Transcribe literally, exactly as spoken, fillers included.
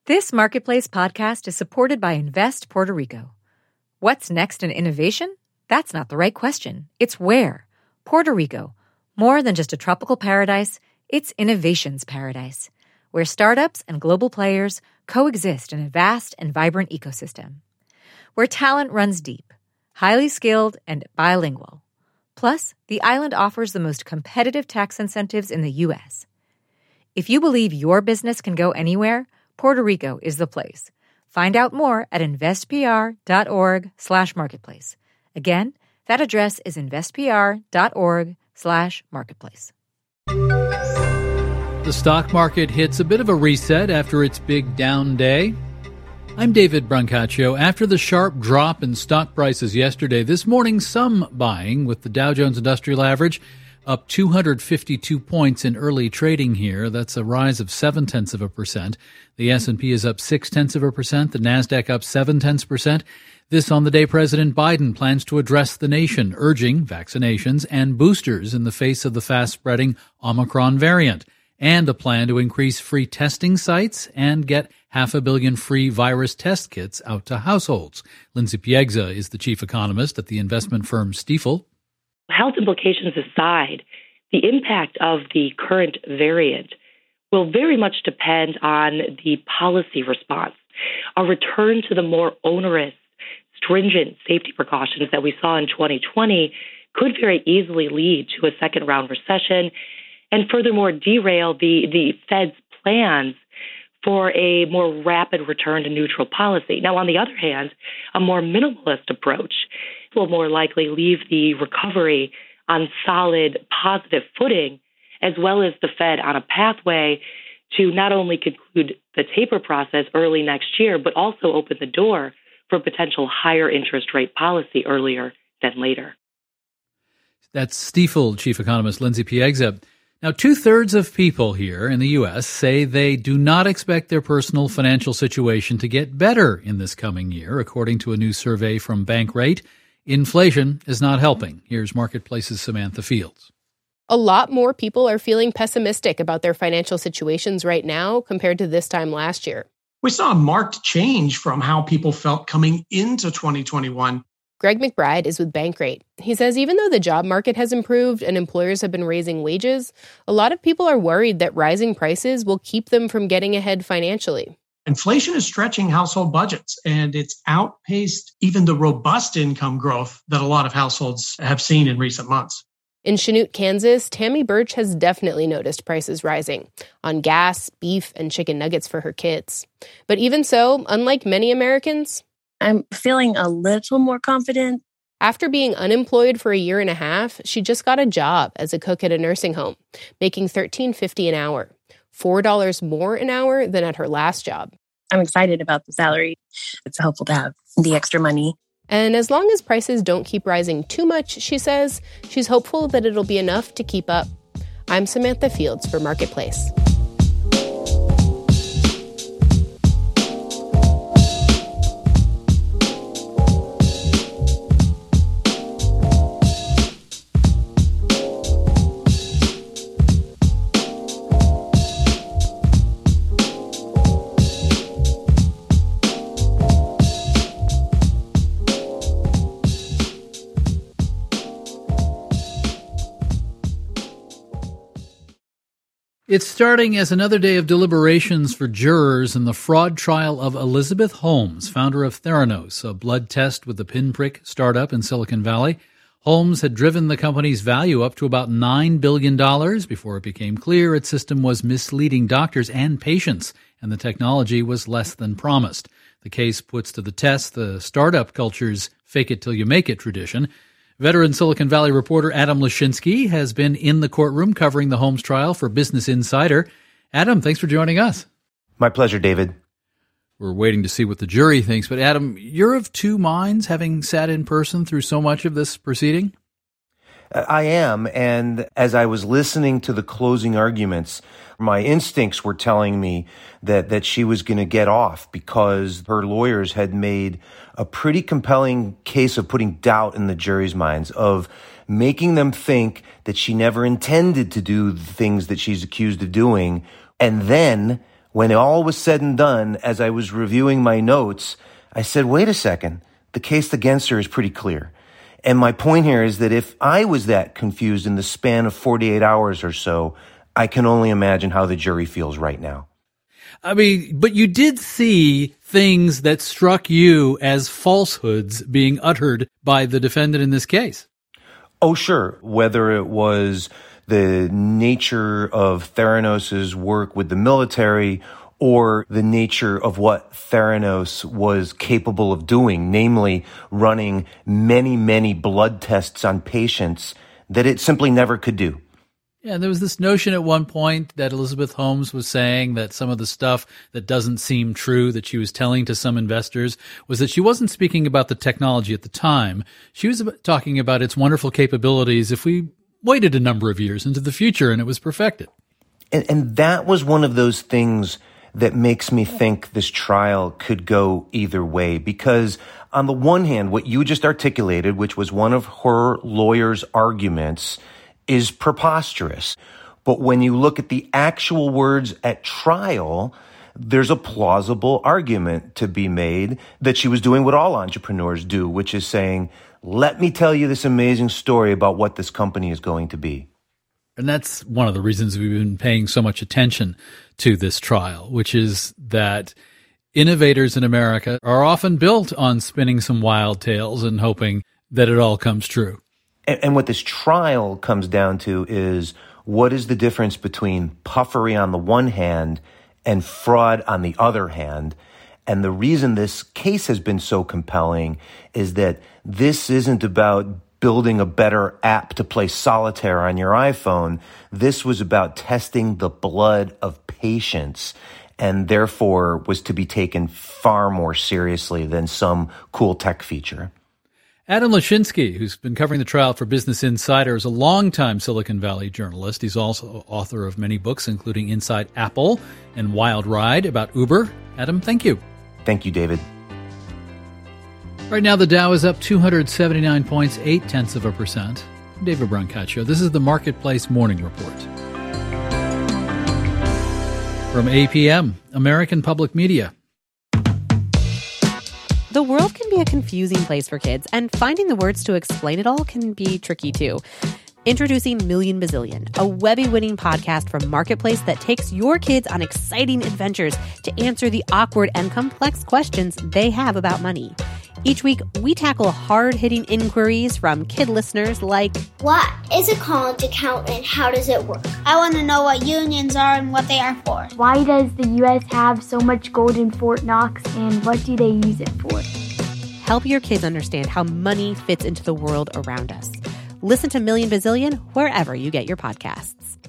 This Marketplace podcast is supported by Invest Puerto Rico. What's next in innovation? That's not the right question. It's where. Puerto Rico. More than just a tropical paradise, it's innovation's paradise, where startups and global players coexist in a vast and vibrant ecosystem. Where talent runs deep, highly skilled, and bilingual. Plus, the island offers the most competitive tax incentives in the U S. If you believe your business can go anywhere, Puerto Rico is the place. Find out more at investpr.org slash marketplace. Again, that address is investpr.org slash marketplace. The stock market hits a bit of a reset after its big down day. I'm David Brancaccio. After the sharp drop in stock prices yesterday, this morning some buying, with the Dow Jones Industrial Average up two hundred fifty-two points in early trading here. That's a rise of seven tenths of a percent. The S and P is up six tenths of a percent. The Nasdaq up seven tenths percent. This on the day President Biden plans to address the nation, urging vaccinations and boosters in the face of the fast-spreading Omicron variant, and a plan to increase free testing sites and get half a billion free virus test kits out to households. Lindsay Piegza is the chief economist at the investment firm Stifel. Health implications aside, the impact of the current variant will very much depend on the policy response. A return to the more onerous, stringent safety precautions that we saw in twenty twenty could very easily lead to a second-round recession and furthermore derail the, the Fed's plans for a more rapid return to neutral policy. Now, on the other hand, a more minimalist approach will more likely leave the recovery on solid, positive footing, as well as the Fed on a pathway to not only conclude the taper process early next year, but also open the door for potential higher interest rate policy earlier than later. That's Stifel chief economist Lindsay Piegza. Now, two-thirds of people here in the U S say they do not expect their personal financial situation to get better in this coming year, according to a new survey from Bankrate. Inflation is not helping. Here's Marketplace's Samantha Fields. A lot more people are feeling pessimistic about their financial situations right now compared to this time last year. We saw a marked change from how people felt coming into twenty twenty-one. Greg McBride is with Bankrate. He says even though the job market has improved and employers have been raising wages, a lot of people are worried that rising prices will keep them from getting ahead financially. Inflation is stretching household budgets, and it's outpaced even the robust income growth that a lot of households have seen in recent months. In Chanute, Kansas, Tammy Birch has definitely noticed prices rising on gas, beef, and chicken nuggets for her kids. But even so, unlike many Americans, I'm feeling a little more confident. After being unemployed for a year and a half, she just got a job as a cook at a nursing home, making thirteen fifty an hour, four dollars more an hour than at her last job. I'm excited about the salary. It's helpful to have the extra money. And as long as prices don't keep rising too much, she says, she's hopeful that it'll be enough to keep up. I'm Samantha Fields for Marketplace. It's starting as another day of deliberations for jurors in the fraud trial of Elizabeth Holmes, founder of Theranos, a blood test with the pinprick startup in Silicon Valley. Holmes had driven the company's value up to about nine billion dollars before it became clear its system was misleading doctors and patients, and the technology was less than promised. The case puts to the test the startup culture's fake-it-till-you-make-it tradition. Veteran Silicon Valley reporter Adam Lashinsky has been in the courtroom covering the Holmes trial for Business Insider. Adam, thanks for joining us. My pleasure, David. We're waiting to see what the jury thinks, but Adam, you're of two minds, having sat in person through so much of this proceeding? I am, and as I was listening to the closing arguments, my instincts were telling me that, that she was going to get off because her lawyers had made a pretty compelling case of putting doubt in the jury's minds, of making them think that she never intended to do the things that she's accused of doing. And then when all was said and done, as I was reviewing my notes, I said, wait a second, the case against her is pretty clear. And my point here is that if I was that confused in the span of forty-eight hours or so, I can only imagine how the jury feels right now. I mean, but you did see things that struck you as falsehoods being uttered by the defendant in this case. Oh, sure. Whether it was the nature of Theranos' work with the military or the nature of what Theranos was capable of doing, namely running many, many blood tests on patients that it simply never could do. Yeah, there was this notion at one point that Elizabeth Holmes was saying that some of the stuff that doesn't seem true that she was telling to some investors was that she wasn't speaking about the technology at the time. She was talking about its wonderful capabilities if we waited a number of years into the future and it was perfected. And, and that was one of those things that makes me think this trial could go either way. Because on the one hand, what you just articulated, which was one of her lawyer's arguments, is preposterous. But when you look at the actual words at trial, there's a plausible argument to be made that she was doing what all entrepreneurs do, which is saying, let me tell you this amazing story about what this company is going to be. And that's one of the reasons we've been paying so much attention to this trial, which is that innovators in America are often built on spinning some wild tales and hoping that it all comes true. And, and what this trial comes down to is, what is the difference between puffery on the one hand and fraud on the other hand? And the reason this case has been so compelling is that this isn't about building a better app to play solitaire on your iPhone. This was about testing the blood of patients, and therefore was to be taken far more seriously than some cool tech feature. Adam Lashinsky, who's been covering the trial for Business Insider, is a longtime Silicon Valley journalist. He's also author of many books, including Inside Apple and Wild Ride about Uber. Adam, thank you. Thank you, David. Right now, the Dow is up two hundred seventy-nine points, eight tenths of a percent. I'm David Brancaccio. This is the Marketplace Morning Report. From A P M, American Public Media. The world can be a confusing place for kids, and finding the words to explain it all can be tricky too. Introducing Million Bazillion, a Webby-winning podcast from Marketplace that takes your kids on exciting adventures to answer the awkward and complex questions they have about money. Each week, we tackle hard-hitting inquiries from kid listeners like, what is a college account and how does it work? I want to know what unions are and what they are for. Why does the U S have so much gold in Fort Knox, and what do they use it for? Help your kids understand how money fits into the world around us. Listen to Million Bazillion wherever you get your podcasts.